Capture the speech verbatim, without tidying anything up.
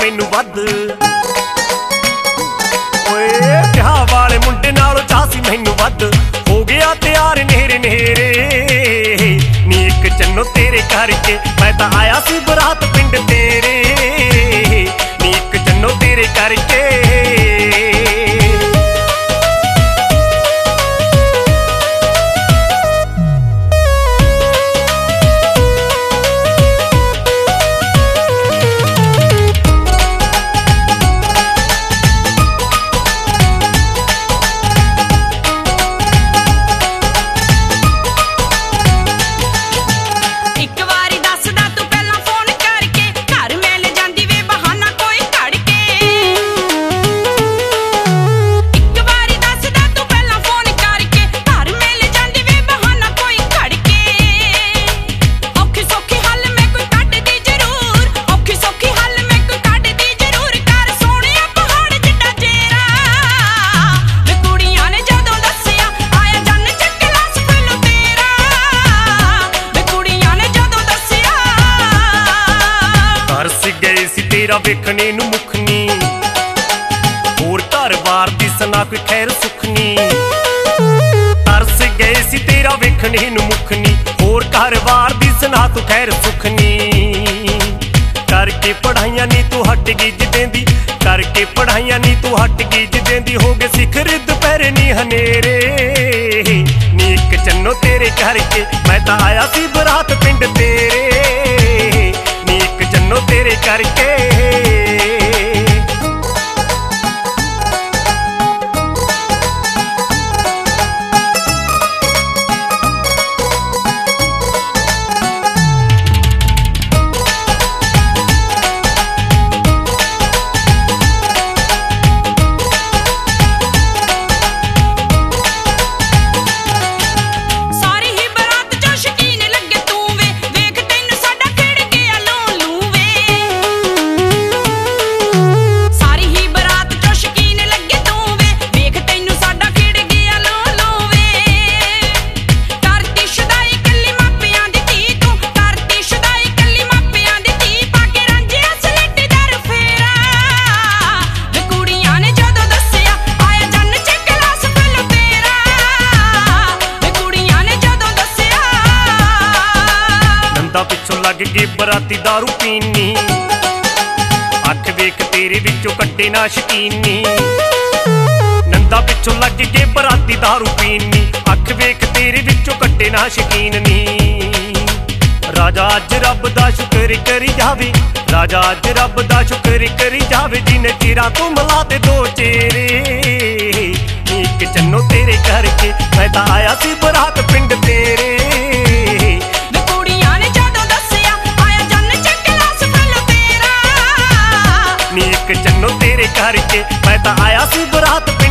मैनू वध। ओए ब्याह वाले मुंडे नालों चाह सी मैनू वध। हो गया तैयार नेरे नेरे नी इक चन्नो तेरे करके मैं तां आया सी बरात पिंड तेरे नी इक चन्नो तेरे करके। तेरा वेखने नू मुखनी होर घर बार दी सना कोई खैर सुखनी। तरस गए सी तेरा वेखने नू मुखनी होर घर बार दी सना तू खैर सुखनी। करके पढ़ाइयां नी तू हट गिज देंदी करके पढ़ाइयां नी तू हट गिज देंदी। हो गए सिखर दोपहर नी हनेरे नी इक चन्नो तेरे करके मैं तां आया सी बरात पिंड तेरे नी इक चन्नो तेरे करके। पिछों लग गए बराती दारू पीनी अख वेख तेरे विचों कट्टे ना शकीनी। नंदा पिछों लग गए बराती दारू पीनी अख वेख तेरे विचों कट्टे ना शकीनी। राजा अज रब दा शुक्र करी जावे राजा अज रब दा शुक्र करी जावे जिन्हें चिरां तू मिला ते दो चेहरे इक चन्नो तेरे करके मैं तां आया सी बरात पिंड तेरे। नी इक चन्नो तेरे करके मैं तां आया सी बरात